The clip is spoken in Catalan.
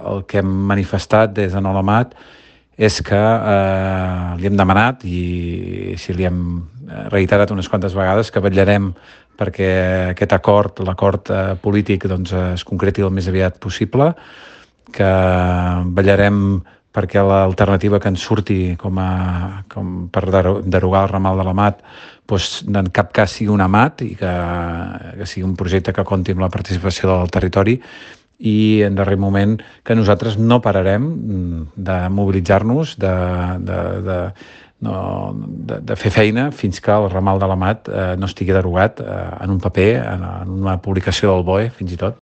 el que hem manifestat des de Nolamat és que li hem demanat i si li hem reiterat unes quantes vegades que vetllarem perquè aquest acord, l'acord polític, doncs, es concreti el més aviat possible, que vetllarem perquè l'alternativa que ens surti com per derogar el ramal de l'Amat doncs, en cap cas sigui un amat i que sigui un projecte que compti amb la participació del territori i en darrer moment que nosaltres no pararem de mobilitzar-nos, de fer feina fins que el ramal de l'Amat no estigui derogat en un paper, en una publicació del BOE, fins i tot.